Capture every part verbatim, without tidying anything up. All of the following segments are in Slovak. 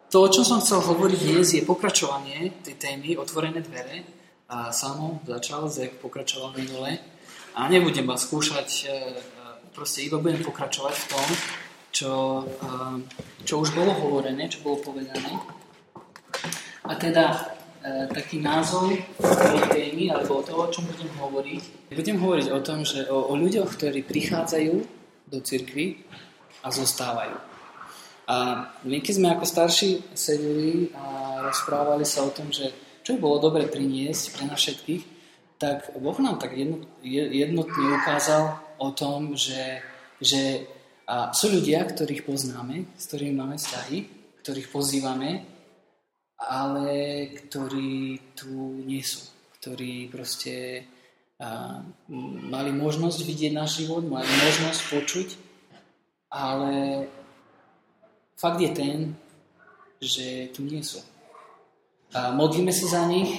to, o čom som chcel hovoriť dnes, je pokračovanie tej témy Otvorené dvere. A Samo začal, Zek pokračoval minule. A nebudem vás skúšať, proste iba budem pokračovať v tom, čo, čo už bolo hovorené, čo bolo povedané. A teda taký názov tej témy, alebo o toho, o čom budem hovoriť. Budem hovoriť o tom, že o, o ľuďoch, ktorí prichádzajú do cirkvi a zostávajú. A my, keď sme ako starší sedeli a rozprávali sa o tom, že čo by bolo dobre priniesť pre nás všetkých, tak Boh nám tak jedno, jednotne ukázal o tom, že, že a sú ľudia, ktorých poznáme, s ktorými máme vzťahy, ktorých pozývame, ale ktorí tu nie sú. Ktorí proste a, mali možnosť vidieť náš život, mali možnosť počuť, ale fakt je ten, že tu nie sú. A modlíme sa za nich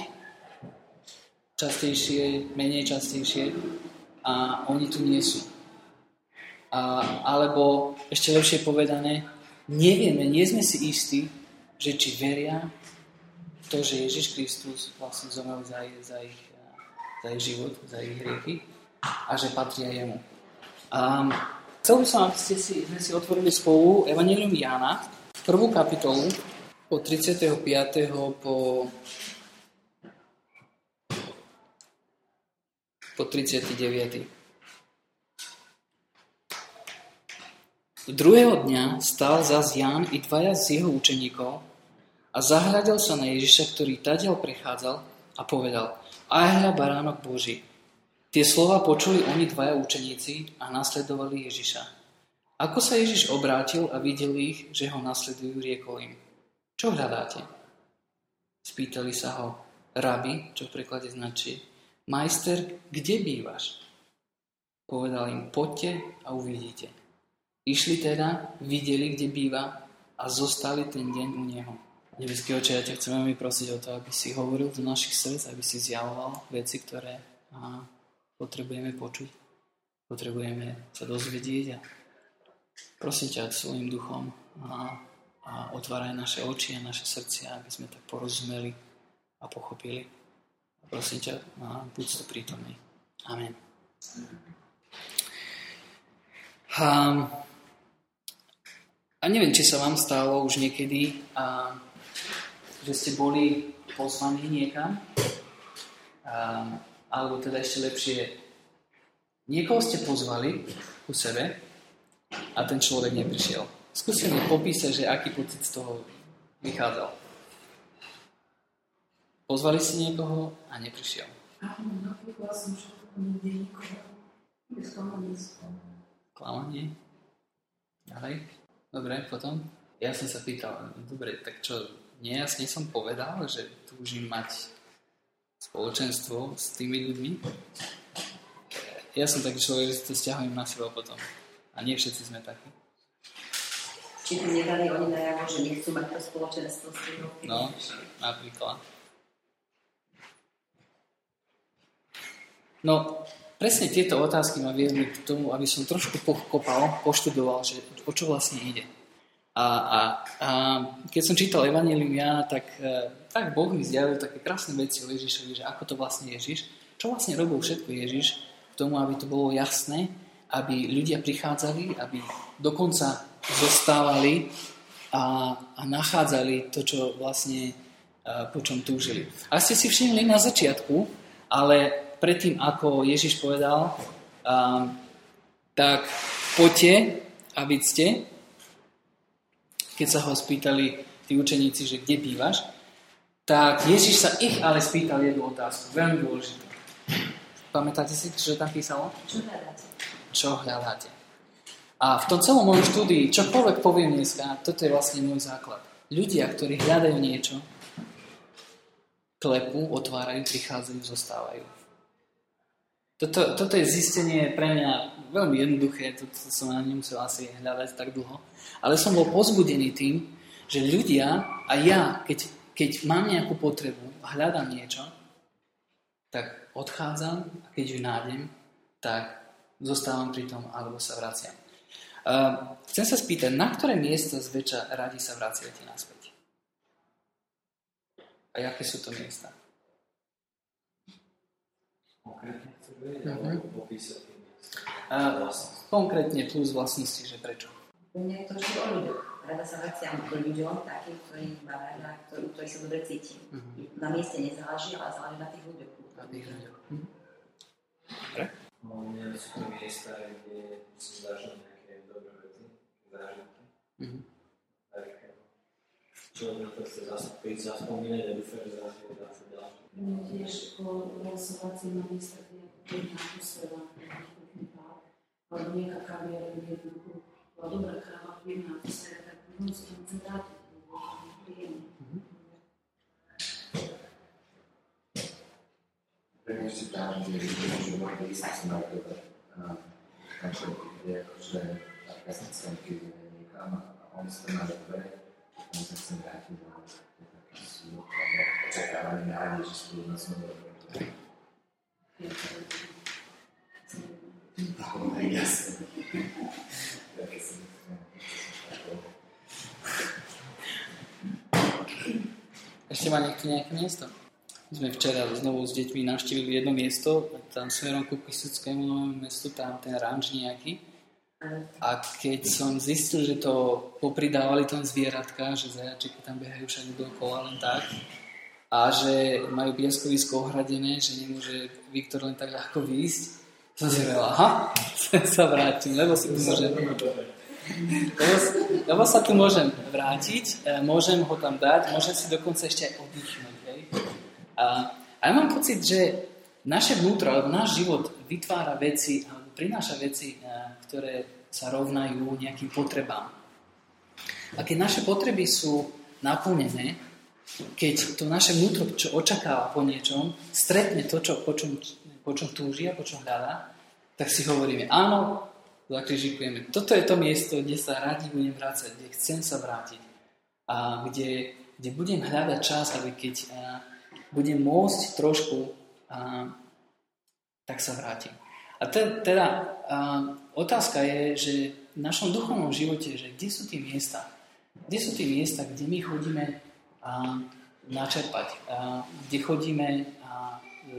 častejšie, menej častejšie a oni tu nie sú. A, alebo ešte lepšie povedané, nevieme, nie sme si istí, že či veria v to, že Ježiš Kristus vlastne zomrel za, za, ich, za ich život, za ich hriechy a že patria jemu. A chcel by som, aby ste si, sme si otvorili spolu Evanjelium Jána, prvú kapitolu, od tridsiateho piateho po, po tridsiaty deviaty Druhého dňa stál zas Ján i dvaja z jeho učeníkov a zahľadil sa na Ježiša, ktorý tadiaľ prechádzal a povedal: Aj hľa, baránok Boží. Tie slova počuli oni dvaja učeníci a nasledovali Ježiša. Ako sa Ježiš obrátil a videl ich, že ho nasledujú, riekol im: Čo hľadáte? Spýtali sa ho: Rabi, čo v preklade značí majster, kde bývaš? Povedal im: Poďte a uvidíte. Išli teda, videli, kde býva a zostali ten deň u neho. Nebeský Oče, ja ťa chcem veľmi prosiť o to, aby si hovoril do našich srdc, aby si zjavoval veci, ktoré aha, potrebujeme počuť. Potrebujeme sa dozvedieť a prosím ťa svojím duchom a a otváraj naše oči a naše srdcia, aby sme tak porozumeli a pochopili. A prosím ťa, a buď to prítomný. Amen. A, a neviem, či sa vám stalo už niekedy, a, že ste boli pozvaní niekam, a, alebo teda ešte lepšie, niekoho ste pozvali ku sebe a ten človek neprišiel. Skúsim mi popísať, že aký pocit z toho vychádzal. Pozvali si niekoho a neprišiel. Áno, napríklad som šla nikde nikoho. Bez klamanie. Klamanie? Ďalej? Dobre, potom? Ja som sa pýtal, dobre, tak čo, nejasne som povedal, že túžim mať spoločenstvo s tými ľuďmi? Ja som taký človek, že si to stiahujem na seba potom. A nie všetci sme takí. Či to nedali oni najavo, že nechcú mať to spoločenstvo s tým? No, napríklad. No, presne tieto otázky ma viedli k tomu, aby som trošku pokopal, poštudoval, že o čo vlastne ide. A, a, a keď som čítal Evanjelium Jána, tak, tak Boh mi zjavil také krásne veci o Ježišovi, že ako to vlastne Ježiš, čo vlastne robil všetko Ježiš k tomu, aby to bolo jasné, aby ľudia prichádzali, aby dokonca zostávali a, a nachádzali to, čo vlastne a, po čom túžili. A ste si všimli na začiatku, ale predtým, ako Ježiš povedal, a, tak poďte a vidzte, keď sa ho spýtali tí učeníci, že kde bývaš, tak Ježiš sa ich ale spýtal jednu otázku, veľmi dôležitú. Pamätáte si, čo tam písalo? Čo hľadáte? Čo hľadáte? A v tom celom mojom štúdii, čokoľvek poviem dneska, toto je vlastne môj základ. Ľudia, ktorí hľadajú niečo, klepú, otvárajú, prichádzajú, zostávajú. Toto, toto je zistenie pre mňa veľmi jednoduché, toto som na nemusel asi hľadať tak dlho, ale som bol pozbudený tým, že ľudia a ja, keď, keď mám nejakú potrebu a hľadám niečo, tak odchádzam a keď ju nájdem, tak zostávam pri tom alebo sa vraciam. Uh, chcem sa spýtať, na ktoré miesta zväčša radi sa vraciate naspäť? A aké sú to miesta? Konkrétne, ktoré je, Mhm. alebo popísať tie miesta. A konkrétne plus vlastnosti, že prečo? U mňa je to vždy o ľuďoch. Rada sa vraciam k ľuďom, takým, ktorých mám rada, ktorý, ktorý sa dobre cítim. Mhm. Na mieste nezáleží, ale záleží na tých ľuďoch. Na tých ľuďoch. Mhm. No, mňa sú to miesta, kde si zažil nejaké dobré veci, zážitky. Mhm. Také. Človek to chce zaspomínať, zaspomínať a dúfam, že zase je zase ďalšie. Mne tiež po hlasovací na miesta, kde je pekná atmosféra, pekný pár, alebo nejaká kaviera, kde je bola dobrá káva, pekná atmosféra, tak možno sa tam chcem vrátiť, lebo bolo tam príjemné. Pre mňa si tam, že môžu mať isté sa majú dobre. Tam čo je akože taká srdcem, keď je niekam a on sa má dobre, tam sa chcem vrátiť do takých sú očakávania na rade, že sú na svojom dobre. Ale jasne. Také sa Ešte má niekto nejaké miesto? My sme včera znovu s deťmi navštívili jedno miesto, tam smerom ku Pisuckému novému mestu, tam ten ranč nejaký. A keď som zistil, že to popridávali tam zvieratka, že zajačiky tam behajú všade dookola len tak, a že majú piaskovisko ohradené, že nemôže Viktor len tak ľahko výjsť, som si hovoril, aha, sa vrátim, lebo si tu môžem... Lebo, lebo sa tu môžem vrátiť, môžem ho tam dať, môžem si dokonca ešte aj oddychnúť. Hej? A, a ja mám pocit, že naše vnútro, alebo náš život vytvára veci, alebo prináša veci, ktoré sa rovnajú nejakým potrebám. A keď naše potreby sú naplnené, keď to naše vnútro, čo očakáva po niečom, stretne to, čo, po, čom, po čom túži a po čom hľadá, tak si hovoríme, áno, zakrižikujeme. Toto je to miesto, kde sa radi budem vrácať, kde chcem sa vrátiť. A kde, kde budem hľadať čas, aby keď a, budem môcť trošku, a, tak sa vrátim. A te, teda a, otázka je, že v našom duchovnom živote, že kde sú tie miesta? Kde sú tie miesta, kde my chodíme a, načerpať? A, kde chodíme a,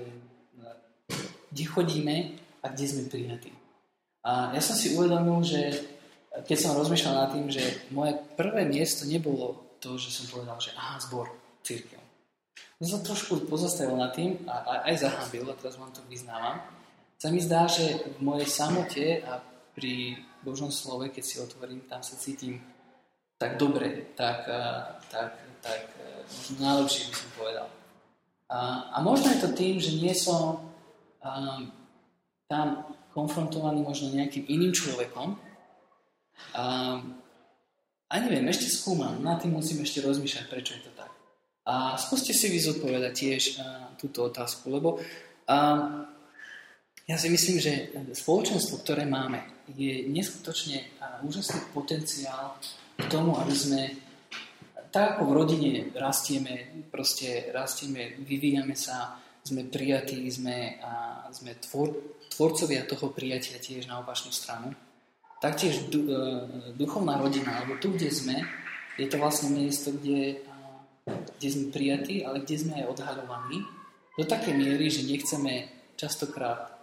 kde chodíme a kde sme prijatí? A ja som si uvedomil, že keď som rozmýšľal nad tým, že moje prvé miesto nebolo to, že som povedal, že aha, zbor, cirkev. Ja som trošku pozastavil nad tým a aj zahambil, a teraz vám to vyznávam. Sa mi zdá, že v mojej samote a pri Božom slove, keď si otvorím, tam sa cítim tak dobre, tak, tak, tak možno najlepšie by som povedal. A, a možno je to tým, že nie som um, tam konfrontovaný možno nejakým iným človekom. A, a neviem, ešte skúmam, na tým musím ešte rozmýšľať, prečo je to tak. A skúste si vy zodpovedať tiež a, túto otázku, lebo a, ja si myslím, že spoločenstvo, ktoré máme, je neskutočne a, úžasný potenciál k tomu, aby sme tak ako v rodine rastieme, proste rastieme, vyvíjame sa, sme prijatí, sme, a, sme tvor, tvorcovia toho prijatia tiež na opačnú stranu. Taktiež du, e, duchovná rodina, alebo tu, kde sme, je to vlastne miesto, kde, a, kde sme prijatí, ale kde sme aj odhaľovaní do takej miery, že nechceme častokrát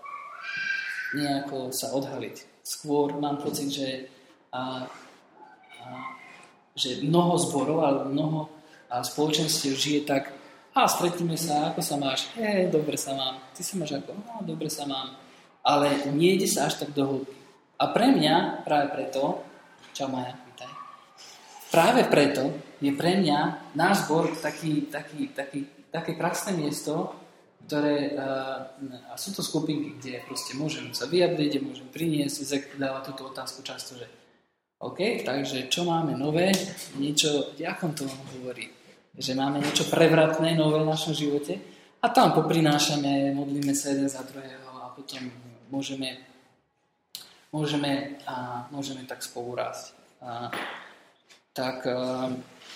nejako sa odhaliť. Skôr mám pocit, že, a, a, že mnoho zborov alebo mnoho a spoločenstiev žije tak, a stretneme sa, ako sa máš? E, dobre sa mám. Ty sa máš ako? No, dobre sa mám. Ale nejde sa až tak do hĺbky. A pre mňa, práve preto, čau Maja, vítaj. Práve preto je pre mňa náš zbor taký, taký, taký, také krásne miesto, ktoré, a sú to skupinky, kde proste môžem sa vyjadriť, kde môžem priniesť, Zek dáva túto otázku často, že OK, takže čo máme nové, niečo, ako to hovorí, že máme niečo prevratné, nové v našom živote a tam poprinášame, modlíme sa jeden za druhého a potom môžeme, môžeme, a môžeme tak spolu rásť. A, tak, a,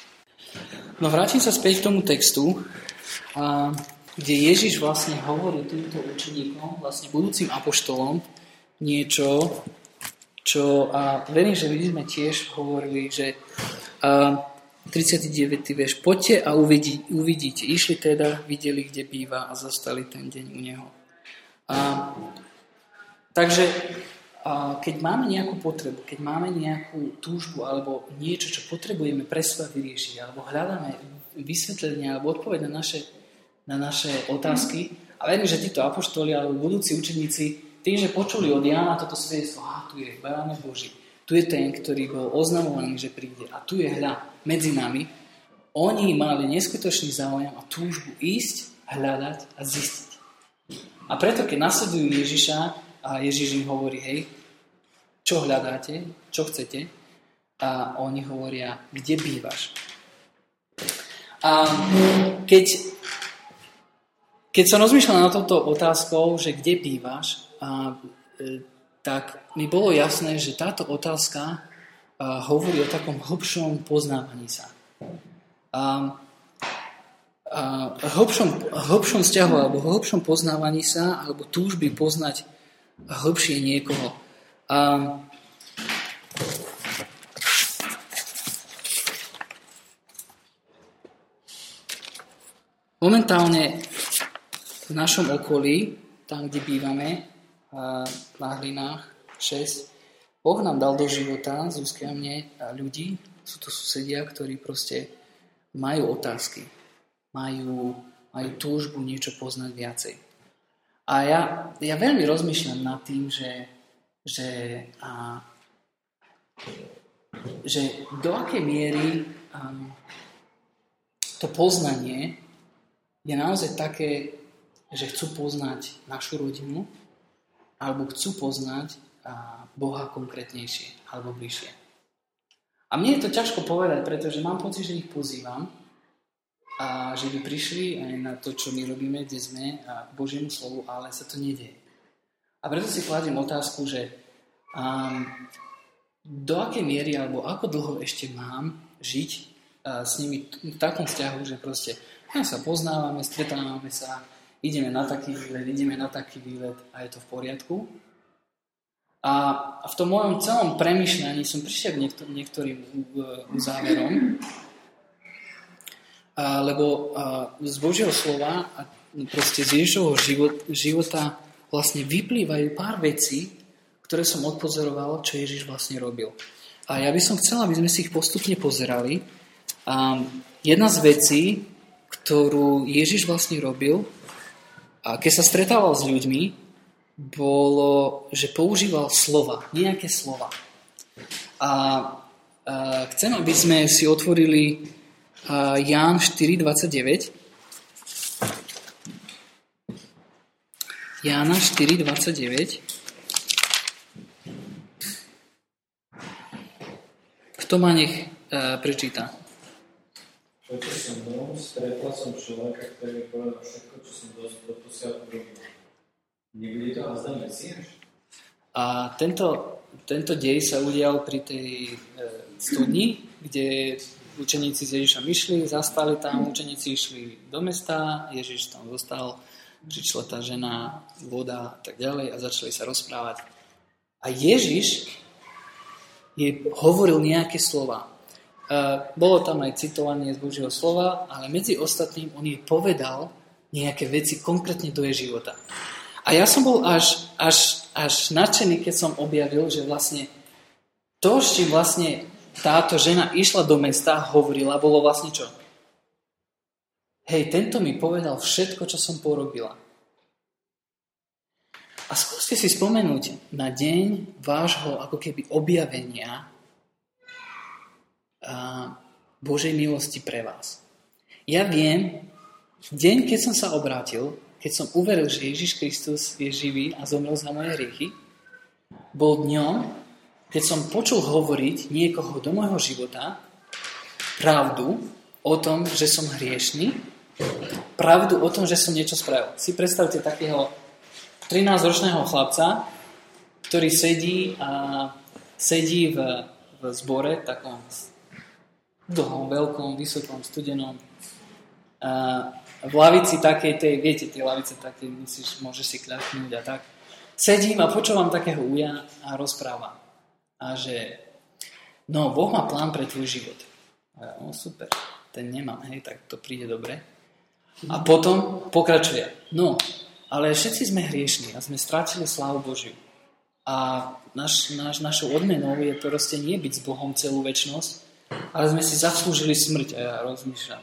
no vrátim sa späť k tomu textu, a, kde Ježiš vlastne hovorí týmto učeníkom, vlastne budúcim apoštolom, niečo, čo, a verím, že my sme tiež hovorili, že a, tridsiaty deviaty verš. Poďte a uvidí, uvidíte. Išli teda, videli, kde býva a zostali ten deň u neho. A, takže a keď máme nejakú potrebu, keď máme nejakú túžbu alebo niečo, čo potrebujeme pre seba vyriešiť, alebo hľadáme vysvetlenie alebo odpoveď na naše, na naše otázky, a verím, že títo apoštoli alebo budúci učeníci, tým, že počuli od Jána toto svedectvo, a tu je Baránok Boží, tu je ten, ktorý bol oznamovaný, že príde, a tu je hľa medzi nami, oni mali neskutočný záujem a túžbu ísť, hľadať a zistiť. A preto, keď nasledujú Ježiša, a Ježiš im hovorí, hej, čo hľadáte, čo chcete, a oni hovoria, kde bývaš. A keď, keď som rozmýšľal na touto otázkou, že kde bývaš, a, e, tak mi bolo jasné, že táto otázka a, hovorí o takom hlbšom poznávaní sa. A, a hlbšom, hlbšom vzťahu alebo hlbšom poznávaní sa alebo túžby poznať hlbšie niekoho. A momentálne v našom okolí, tam, kde bývame, na Hlinách šesť, Boh nám dal do života, Zuzke a mne, ľudí, sú to susedia, ktorí proste majú otázky, majú, majú túžbu niečo poznať viacej. A ja, ja veľmi rozmýšľam nad tým, že, že, a, že do akej miery um, to poznanie je naozaj také, že chcú poznať našu rodinu alebo chcú poznať a, Boha konkrétnejšie alebo bližšie. A mne je to ťažko povedať, pretože mám pocit, že ich pozývam a že by prišli aj na to, čo my robíme, kde sme, a k Božiemu slovu, ale sa to nedieje. A preto si kladiem otázku, že um, do akej miery alebo ako dlho ešte mám žiť uh, s nimi v takom vzťahu, že proste ja sa poznávame, stretávame sa, ideme na taký výlet, ideme na taký výlet a je to v poriadku. A v tom mojom celom premýšľaní som prišiel k niektor- niektorým záverom, a, lebo a, z Božieho slova a proste z Ježišovho život, života vlastne vyplývajú pár vecí, ktoré som odpozoroval, čo Ježiš vlastne robil. A ja by som chcel, aby sme si ich postupne pozerali. A jedna z vecí, ktorú Ježiš vlastne robil, a keď sa stretával s ľuďmi, bolo, že používal slova, nejaké slova. A, a chcem, aby sme si otvorili a, Ján štyri dvadsaťdeväť. Jána štyri dvadsaťdeväť. Kto ma nech a, prečíta? Poďte som mnou, stretla som človeka, ktorý mi povedal všetko, čo som doposiaľ urobil. Nebude to azda Mesiáš? A tento, tento dej sa udial pri tej e, studni, kde učeníci s Ježišom išli, zastali tam, učeníci išli do mesta, Ježiš tam zostal, prišla tá žena, voda a tak ďalej a začali sa rozprávať. A Ježiš jej hovoril nejaké slova. Uh, bolo tam aj citovanie z Božieho slova, ale medzi ostatným on jej povedal nejaké veci konkrétne do jej života. A ja som bol až, až, až nadšený, keď som objavil, že vlastne to, s čím vlastne táto žena išla do mesta a hovorila, bolo vlastne čo? Hej, tento mi povedal všetko, čo som porobila. A skúste si spomenúť na deň vášho ako keby objavenia Božej milosti pre vás. Ja viem, deň, keď som sa obrátil, keď som uveril, že Ježiš Kristus je živý a zomrel za moje hriechy, bol dňom, keď som počul hovoriť niekoho do môjho života pravdu o tom, že som hriešný, pravdu o tom, že som niečo spravil. Si predstavte takého trinásťročného chlapca, ktorý sedí a sedí v, v zbore, takom dlhom, veľkom, vysokom, studenom. A v lavici takej tej, viete, tie lavice také, musíš, môžeš si kľaknúť a tak. Sedím a počúvam takého uja a rozprávam. A že, no, Boh má plán pre tvoj život. A ja, no super, ten nemám, hej, tak to príde dobre. A potom pokračuje. No, ale všetci sme hriešni a sme strátili slávu Božiu. A naš, naš, našou odmenou je proste nie byť s Bohom celú večnosť, ale sme si zaslúžili smrť. A ja rozmýšľam,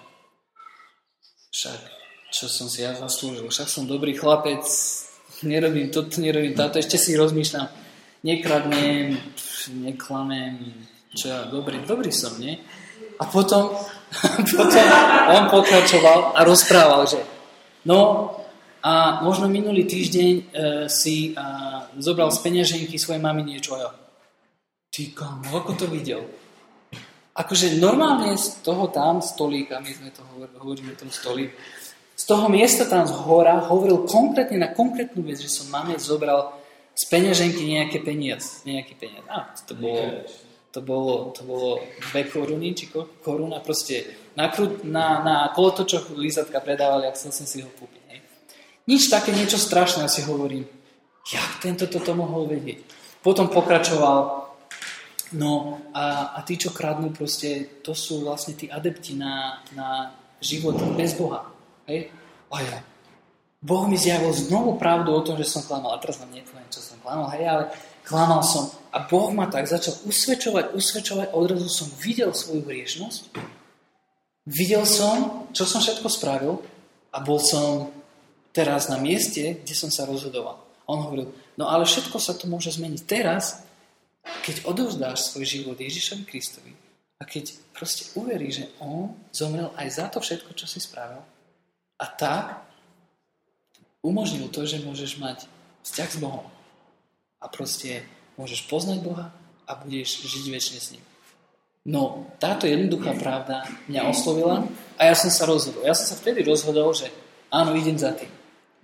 však, čo som si ja zaslúžil? Však som dobrý chlapec, nerobím toto, nerobím táto, ešte si rozmýšľam, nekradnem, neklamem, čo ja, dobrý, dobrý som, nie? A potom, potom on pokračoval a rozprával, že no a možno minulý týždeň e, si e, zobral z peňaženky svojej mamy niečo a ja, ty kámo, ako to videl? Akože normálne z toho tam stolíka, my sme to hovorili, hovoríme tom stolík, z toho miesta tam z hora hovoril konkrétne na konkrétnu vec, že som mame zobral z peňaženky nejaké peniaz, nejaký peniaz. Á, to bolo, to bolo, to bolo dve koruny, či koruna, proste na, na, na kolotočoch lízatka predávali, ak chcel som si ho kúpiť. Hej. Nič také, niečo strašné, si hovorím, jak tento toto mohol vedieť. Potom pokračoval, no a, a tí, čo kradnú, proste, to sú vlastne tí adepti na, na život bez Boha. Hej? A ja, Boh mi zjavil znovu pravdu o tom, že som klamal. A teraz vám nepoviem, čo som klamal, hej, ale klamal som. A Boh ma tak začal usvedčovať, usvedčovať, odrazu som videl svoju hriešnosť. Videl som, čo som všetko spravil a bol som teraz na mieste, kde som sa rozhodoval. A on hovoril, no ale všetko sa to môže zmeniť teraz, keď odovzdáš svoj život Ježišovi Kristovi a keď proste uveríš, že on zomrel aj za to všetko, čo si spravil. A tak umožnil to, že môžeš mať vzťah s Bohom. A proste môžeš poznať Boha a budeš žiť večne s ním. No, táto jednoduchá pravda mňa oslovila a ja som sa rozhodol. Ja som sa vtedy rozhodol, že áno, idem za tým.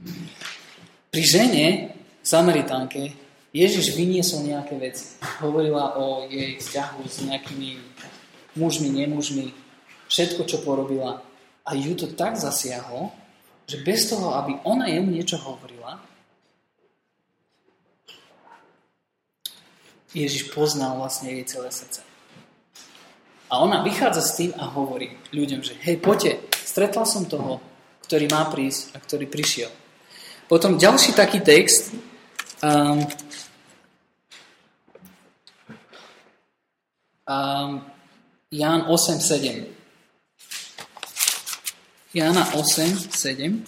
Pri žene, Samaritánke, Ježiš vyniesol nejaké veci. Hovorila o jej vzťahu s nejakými mužmi, nemužmi, všetko, čo porobila. A ju to tak zasiahlo, že bez toho, aby ona jemu niečo hovorila, Ježiš poznal vlastne jej celé srdce. A ona vychádza s tým a hovorí ľuďom, že hej, poďte, stretla som toho, ktorý má prísť a ktorý prišiel. Potom ďalší taký text, um, um, Ján osem sedem. Jána osem sedem.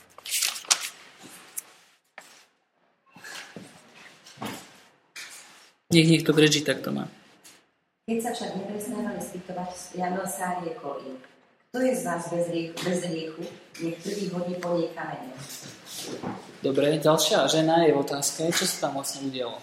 Nech niekto breží, tak to má. Keď sa však neprestávali spýtovať, Ján sa riekol im, kto je z vás bez hriechu, bez hriechu, nech prvý hodí po nej kamene. Dobre, ďalšia žena je otázka, čo sa tam vlastne udialo.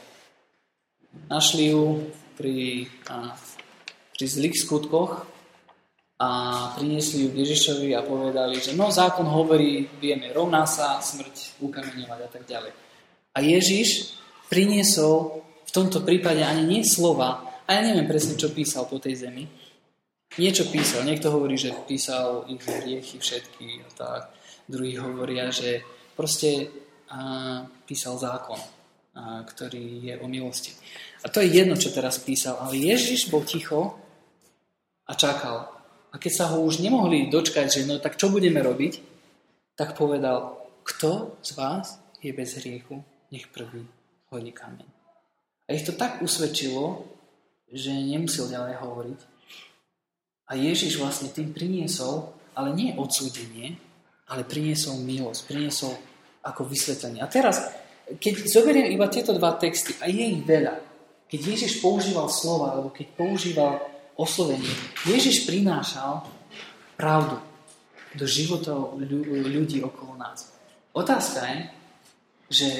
Našli ju pri, a, pri zlých skutkoch a priniesli ju k Ježišovi a povedali, že no zákon hovorí, vieme, rovná sa, smrť, ukameňovať a tak ďalej. A Ježiš priniesol v tomto prípade ani nie slova, a ja neviem presne, čo písal po tej zemi. Niečo písal. Niekto hovorí, že písal ich hriechy všetky a tak. Druhí hovoria, že proste a, písal zákon, a, ktorý je o milosti. A to je jedno, čo teraz písal. Ale Ježiš bol ticho a čakal. A keď sa ho už nemohli dočkať, že no tak čo budeme robiť, tak povedal, kto z vás je bez hriechu, nech prvý hodí kameň. A ich to tak usvedčilo, že nemusel ďalej hovoriť. A Ježiš vlastne tým priniesol, ale nie odsúdenie, ale priniesol milosť, priniesol ako vysvetlenie. A teraz, keď zoberiem iba tieto dva texty, a je ich veľa, keď Ježiš používal slova, alebo keď používal oslovenie, Ježiš prinášal pravdu do životov ľudí okolo nás. Otázka je, že,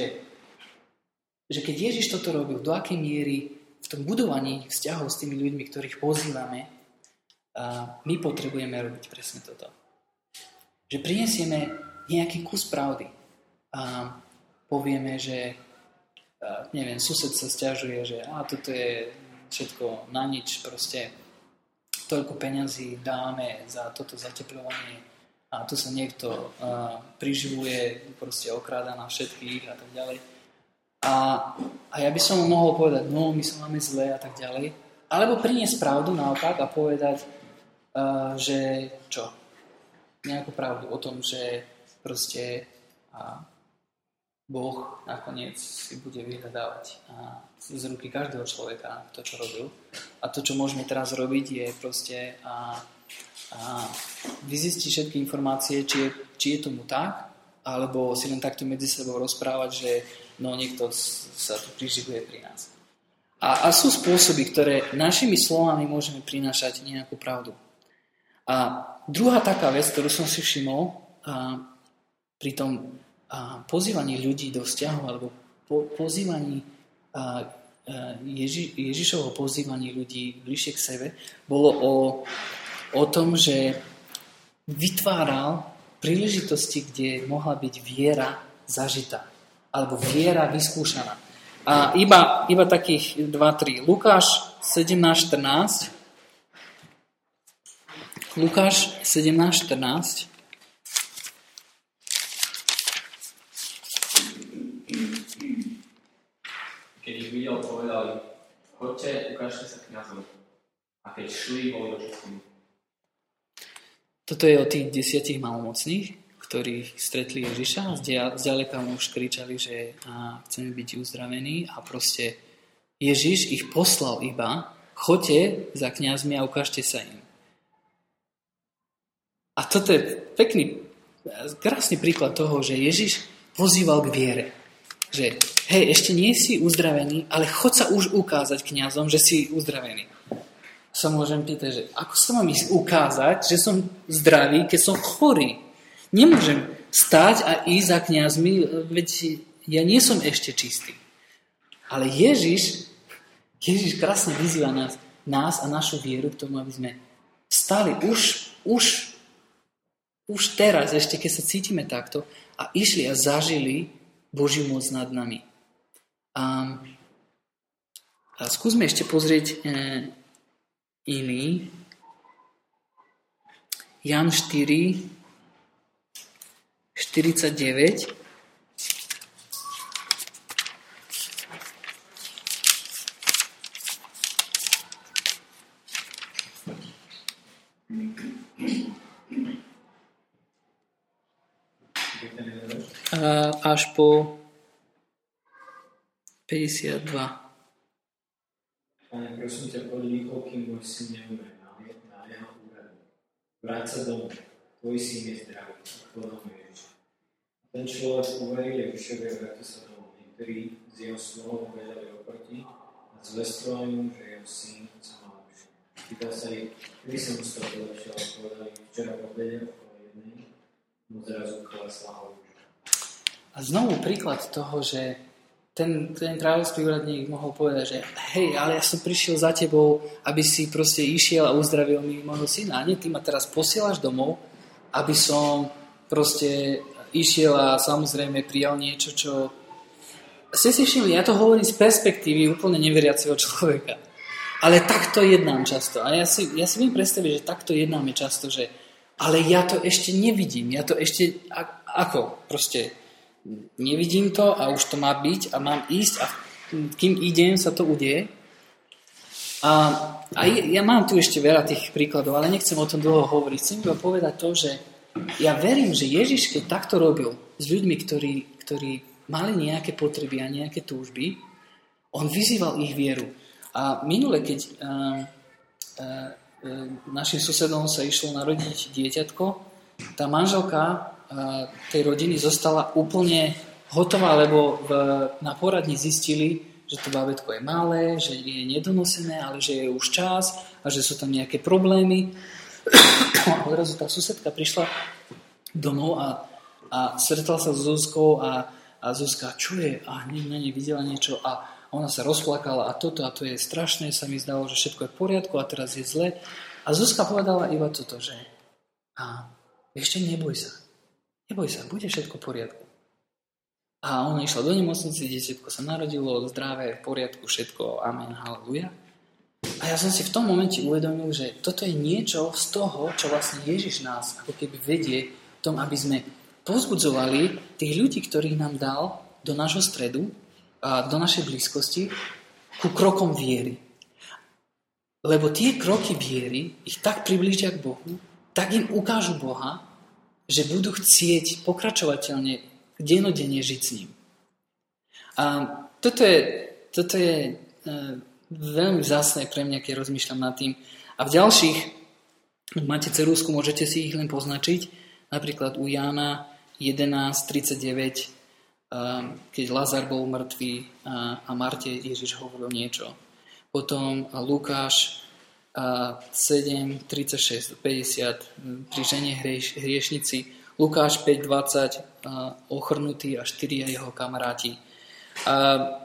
že keď Ježiš toto robil, do akej miery v tom budovaní vzťahov s tými ľuďmi, ktorých pozývame, my potrebujeme robiť presne toto. Že prinesieme nejaký kus pravdy a povieme, že neviem, sused sa sťažuje, že a toto je všetko na nič, proste toľko peňazí dáme za toto zateplovanie a tu sa niekto priživuje, proste okráda na všetkých a tak ďalej. A, a ja by som mu mohol povedať, no my sa máme zle a tak ďalej. Alebo priniesť pravdu naopak a povedať, uh, že čo? Nejakú pravdu o tom, že proste uh, Boh nakoniec si bude vyhľadávať uh, z ruky každého človeka to, čo robil. A to, čo môžeme teraz robiť, je proste uh, uh, vyzistiť všetky informácie, či je, či je tomu tak, alebo si len takto medzi sebou rozprávať, že no niekto sa tu priživuje pri nás. A, a sú spôsoby, ktoré našimi slovami môžeme prinášať nejakú pravdu. A druhá taká vec, ktorú som si všimol a, pri tom a, pozývaní ľudí do vzťahu, alebo po, pozývaní a, a, Ježi, Ježišovho pozývaní ľudí bližšie k sebe, bolo o, o tom, že vytváral príležitosti, kde mohla byť viera zažitá, alebo viera vyskúšaná. A iba, iba takých dva tri. Lukáš sedemnásť štrnásť. Lukáš sedemnásť štrnásť. Keď ich videl, povedali, choďte, ukážte sa kňazom. A keď šli, boli očistení. Toto je o tých desiatich malomocných, ktorí stretli Ježiša. Zďaleka mu už kričali, že á, chceme byť uzdravení a proste Ježiš ich poslal iba, choďte za kňazmi a ukážte sa im. A toto je pekný, krásny príklad toho, že Ježiš pozýval k viere. Že hej, ešte nie si uzdravený, ale choď sa už ukázať kňazom, že si uzdravený. Sa môžem pýtať, že ako sa mám ísť ukázať, že som zdravý, keď som chorý. Nemôžem stáť a ísť za kňazmi, veď ja nie som ešte čistý. Ale Ježiš, Ježiš krásne vyzýva nás, nás a našu vieru k tomu, aby sme stali už, už, už teraz, ešte keď sa cítime takto, a išli a zažili Božiu moc nad nami. A, a skúsme ešte pozrieť e, iný. Jan štyri, štyridsaťdeväť. A až po päťdesiatdva. Pane, prosím ťa, poď rýchlo, kým môj syn neumre na jeho úradu. Vráť sa domov, tvoj syn je zdravý, odpovedal mu Ježiš. Ten človek uveril Ježišovi a vrátil sa domov. Niektorí z jeho slov vedeli oproti a zvestovali mu, že jeho syn sa mal lepšie. Pýtal sa ich, kedy sa mu stalo lepšie, ale povedali, včera po obede okolo jednej mu zrazu klesla hlava. A znovu príklad toho, že ten, ten kráľovský úradník mohol povedať, že hej, ale ja som prišiel za tebou, aby si proste išiel a uzdravil mi môjho syna. A nie, ty ma teraz posielaš domov, aby som proste išiel a samozrejme prijal niečo, čo... Ste si všimli, ja to hovorím z perspektívy úplne neveriaceho človeka. Ale takto jednám často. A ja si, ja si viem predstaviť, že takto jednáme často, že ale ja to ešte nevidím. Ja to ešte... Ako? Proste... Nevidím to a už to má byť a mám ísť a kým idem, sa to udeje. A, a ja mám tu ešte veľa tých príkladov, ale nechcem o tom dlho hovoriť. Chcem iba povedať to, že ja verím, že Ježiš, keď takto robil s ľuďmi, ktorí, ktorí mali nejaké potreby a nejaké túžby, on vyzýval ich vieru. A minule, keď uh, uh, našim susedom sa išlo narodiť dieťatko, tá manželka tej rodiny zostala úplne hotová, lebo v, na poradni zistili, že to bábätko je malé, že je nedonosené, ale že je už čas a že sú tam nejaké problémy. A odrazu tá susedka prišla domov a, a stretla sa s Zuzkou a, a Zuzka, čo je? A hneď na nej videla niečo a ona sa rozplakala a toto a to je strašné, sa mi zdalo, že všetko je v poriadku a teraz je zle. A Zuzka povedala iba toto, že a ešte neboj sa. Neboj sa, bude všetko v poriadku. A ona išla do nemocnice, dieťatko sa narodilo, zdravé, v poriadku, všetko, amen, haleluja. A ja som si v tom momente uvedomil, že toto je niečo z toho, čo vlastne Ježiš nás ako keby vedie v tom, aby sme povzbudzovali tých ľudí, ktorých nám dal do nášho stredu a do našej blízkosti ku krokom viery. Lebo tie kroky viery ich tak priblížia k Bohu, tak im ukážu Boha, že budú chcieť pokračovateľne, denodenne žiť s ním. A toto je, toto je uh, veľmi vzácne pre mňa, keď rozmýšľam nad tým. A v ďalších, ak máte ceruzku, môžete si ich len poznačiť. Napríklad u Jána jedenásť tridsaťdeväť, uh, keď Lazar bol mŕtvý uh, a Marte Ježiš hovoril niečo. Potom Lukáš uh, sedem tridsaťšesť päťdesiat pri žene hrieš, hriešnici. Lukáš päť dvadsať uh, ochrnutý a štyria jeho kamaráti. Uh,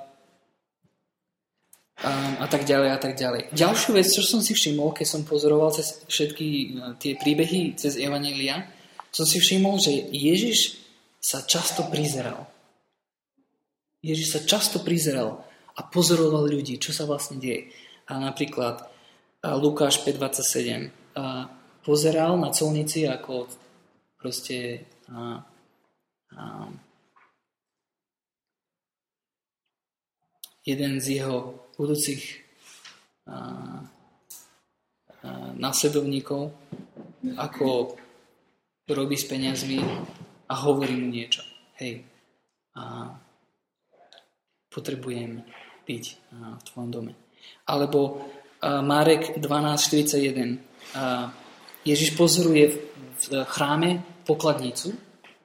Um, a tak ďalej a tak ďalej. Ďalšiu vec, čo som si všimol, keď som pozoroval cez všetky tie príbehy cez Evanjelia, som si všimol, že Ježiš sa často prizeral. Ježiš sa často prizeral a pozoroval ľudí, čo sa vlastne deje. A napríklad a Lukáš päť dvadsaťsedem a pozeral na colnici, ako proste a, a, jeden z jeho budúcich a, a, následovníkov, ako robí s peniazmi a hovorí mu niečo. Hej, a potrebujem byť a, v tvojom dome. Alebo a, Marek dvanásť štyridsaťjeden. A, Ježiš pozoruje v, v chráme pokladnicu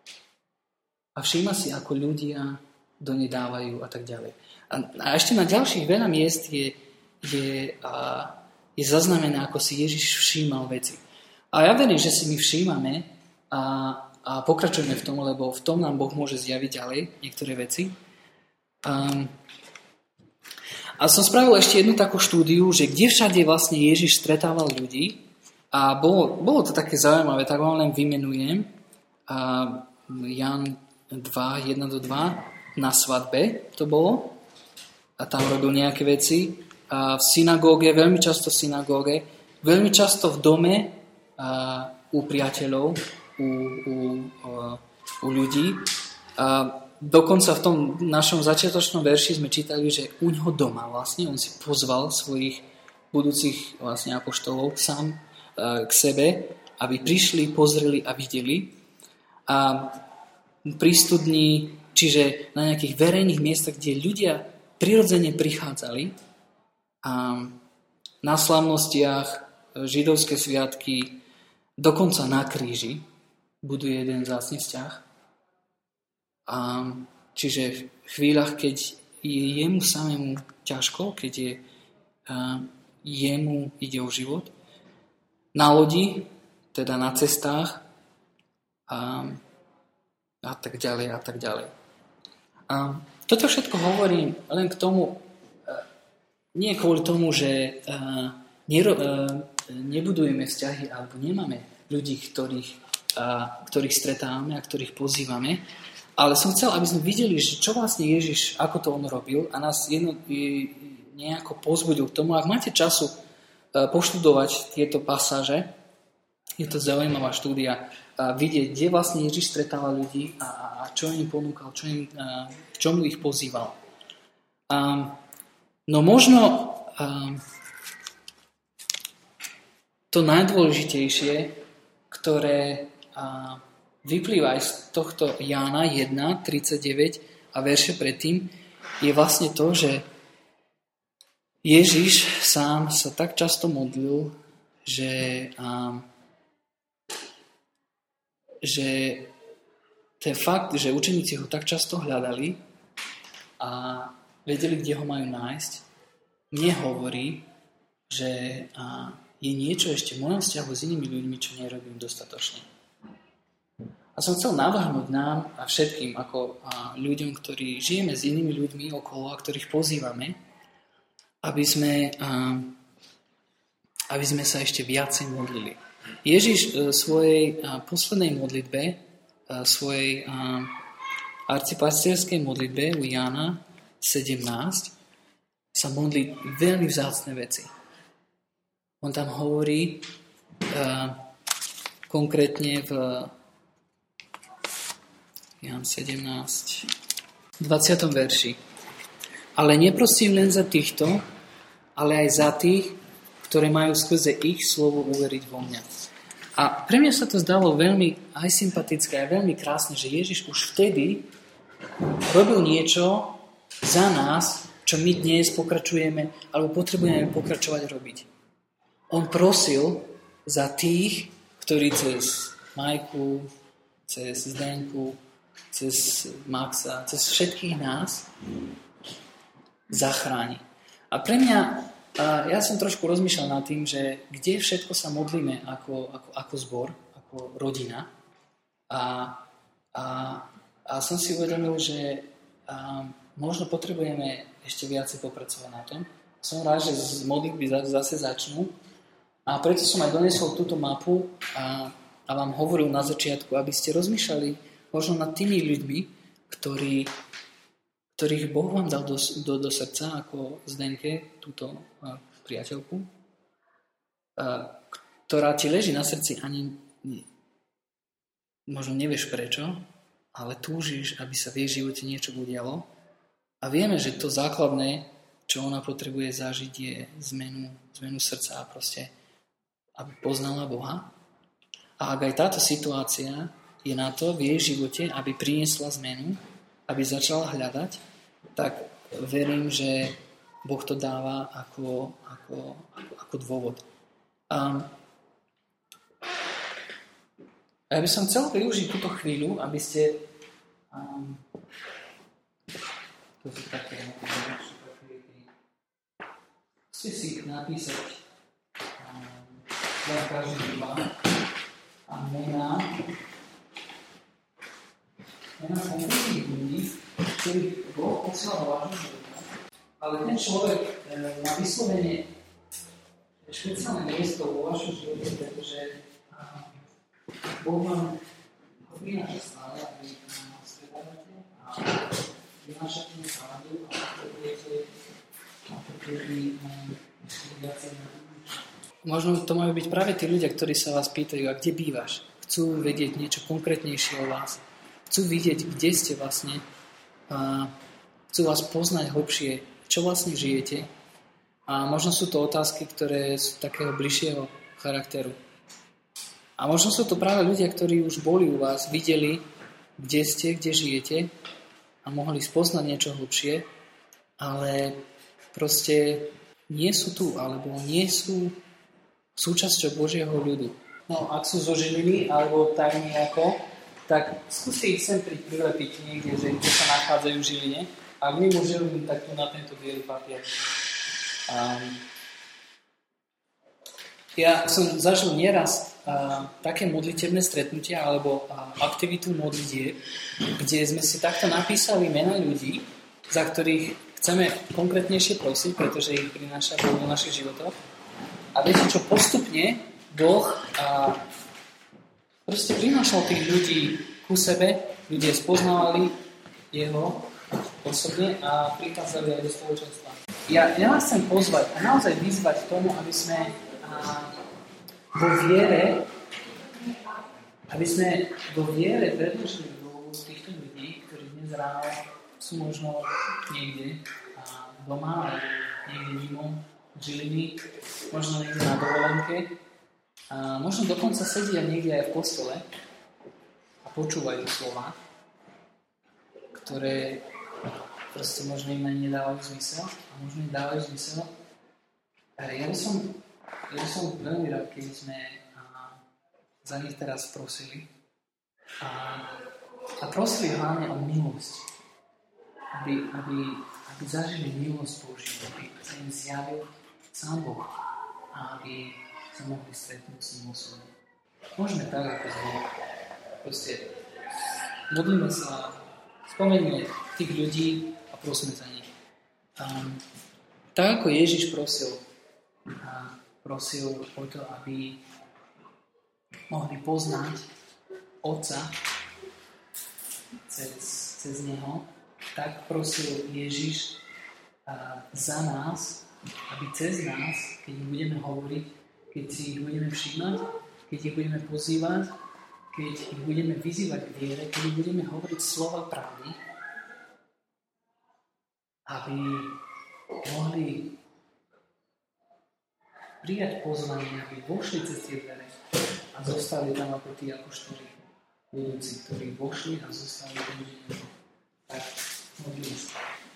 a všíma si, ako ľudia do nej dávajú a tak ďalej. A, a ešte na ďalších veľa miest je, je, a, je zaznamené, ako si Ježiš všímal veci. A ja verím, že si my všímame a, a pokračujeme v tom, lebo v tom nám Boh môže zjaviť ďalej niektoré veci. Um, a som spravil ešte jednu takú štúdiu, že kde všade vlastne Ježiš stretával ľudí a bolo, bolo to také zaujímavé, tak vám len vymenujem. A Jan dva, jeden do dva, na svadbe to bolo. A tam robil nejaké veci. A v synagóge, veľmi často v synagóge, veľmi často v dome a, u priateľov, u, u, a, u ľudí. A dokonca v tom našom začiatočnom verši sme čítali, že u ňoho doma vlastne, on si pozval svojich budúcich vlastne apoštolov sám a, k sebe, aby prišli, pozreli a videli. A pri studni, čiže na nejakých verejných miestach, kde ľudia prirodzene prichádzali a na slávnostiach, židovské sviatky, dokonca na kríži buduje jeden vzácny vzťah. A čiže v chvíľach, keď je jemu samému ťažko, keď je, a, jemu ide o život, na lodi, teda na cestách a, a tak ďalej a tak ďalej. A toto všetko hovorím len k tomu, nie kvôli tomu, že uh, nero, uh, nebudujeme vzťahy alebo nemáme ľudí, ktorých, uh, ktorých stretávame a ktorých pozývame, ale som chcel, aby sme videli, že čo vlastne Ježiš, ako to on robil a nás jedno, nejako pozbudil k tomu. Ak máte času uh, poštudovať tieto pasáže, je to zaujímavá štúdia, uh, vidieť, kde vlastne Ježiš stretával ľudí a, a, a čo im ponúkal, čo im, uh, k čomu ich pozýval. Um, No možno um, to najdôležitejšie, ktoré uh, vyplýva aj z tohto Jána jeden tridsaťdeväť a verše predtým, je vlastne to, že Ježiš sám sa tak často modlil, že, um, že ten fakt, že učeníci ho tak často hľadali a vedeli, kde ho majú nájsť, mne hovorí, že a, je niečo ešte v mojom vzťahu s inými ľuďmi, čo nerobím dostatočne. A som chcel navrhnúť nám a všetkým, ako a, ľuďom, ktorí žijeme s inými ľuďmi okolo a ktorých pozývame, aby sme, a, aby sme sa ešte viacej modlili. Ježiš v svojej a, poslednej modlitbe, a, svojej a, arcipastierskej modlitbe u Jána sedemnásť sa modlí veľmi vzácne veci. On tam hovorí uh, konkrétne v Ján sedemnásť dvadsiatom verši. Ale neprosím len za týchto, ale aj za tých, ktoré majú skrze ich slovo uveriť vo mňa. A pre mňa sa to zdalo veľmi aj sympatické a veľmi krásne, že Ježiš už vtedy robil niečo za nás, čo my dnes pokračujeme alebo potrebujeme pokračovať robiť. On prosil za tých, ktorí cez Majku, cez Zdenku, cez Maxa, cez všetkých nás zachráni. A pre mňa, ja som trošku rozmýšľal nad tým, že kde všetko sa modlíme ako, ako, ako zbor, ako rodina. A, a, a som si uvedomil, že a, možno potrebujeme ešte viacej popracovať na tom. Som rád, že z modlitby zase začnú. A preto som aj donesol túto mapu a, a vám hovoril na začiatku, aby ste rozmýšľali možno nad tými ľuďmi, ktorí, ktorých Boh vám dal do, do, do srdca, ako Zdenke, túto a, priateľku, a, ktorá ti leží na srdci, ani nie, možno nevieš prečo, ale túžiš, aby sa v jej živote niečo udialo. A vieme, že to základné, čo ona potrebuje zažiť, je zmenu, zmenu srdca a proste, aby poznala Boha. A ak aj táto situácia je na to v jej živote, aby priniesla zmenu, aby začala hľadať, tak verím, že Boh to dáva ako, ako, ako, ako dôvod. A ja by som chcel využiť túto chvíľu, aby ste um, to sú také chcete si napísať za každý dva a mená mená konkrétnych ľudí, ktorých Boh posiela do vášho života. Ale ten človek e, má vyslovene špeciálne miesto vo vašom živote, pretože a, Boh vám ho prináša stále, aby nás stretávate a vynášate mu sádu a potrebujete a potrebujete viacej na možno to majú byť práve tí ľudia, ktorí sa vás pýtajú, a kde bývaš? Chcú vedieť niečo konkrétnejšie o vás. Chcú vidieť, kde ste vlastne. A chcú vás poznať hlbšie, čo vlastne žijete. A možno sú to otázky, ktoré sú takého bližšieho charakteru. A možno sú to práve ľudia, ktorí už boli u vás, videli, kde ste, kde žijete a mohli spoznať niečo hlbšie, ale proste nie sú tu, alebo nie sú súčasťou Božieho ľudu. No, ak sú zo Žiliny, alebo tak nejako, tak skúste ich sem prilepiť niekde, že kde sa nachádzajú v Žiline. Ak mimo Žiliny, tak tu na tento biely papier. Um, ja som zažil nieraz uh, také modlitebné stretnutia alebo uh, aktivitu modlitieb, kde sme si takto napísali mená ľudí, za ktorých chceme konkrétnejšie prosiť, pretože ich prináša Boh do našich životov. A viete čo, postupne Boh a proste prinášal tých ľudí ku sebe, ľudia spoznávali jeho osobne a prichádzali aj do spoločenstva. Ja, ja vás chcem pozvať a naozaj vyzvať k tomu, aby sme a, vo viere aby sme vo viere predložili Bohu týchto ľudí, ktorí dnes ráno sú možno niekde a doma, alebo niekde mimo Žiliny, možno niekde na dovolenke a možno dokonca sedia niekde aj v kostole a počúvajú slova, ktoré proste možno im ani nedávajú zmysel a možno im dávajú zmysel. Ja by som, ja by som veľmi rád, keby sme za nich teraz prosili a, a prosili hlavne o milosť, aby, aby, aby zažili milosť Božiu, aby sa im zjavil sám Boh a aby sa mohli stretnúť s ním osobne. Môžeme tak, ako sme. Proste modlíme sa, spomeňme tých ľudí a prosme za nich. Um, tak ako Ježiš prosil, a prosil o to, aby mohli poznať Otca cez, cez Neho, tak prosil Ježiš a, za nás, aby cez nás, keď ich budeme hovoriť, keď si ich budeme všímať, keď ich budeme pozývať, keď ich budeme vyzývať k viere, keď ich budeme hovoriť slova pravdy, aby mohli prijať pozvanie, aby vošli cez tie dvere a zostali tam ako tí apoštoli budúci, ktorí vošli a zostali tam. Tak, modlíme sa.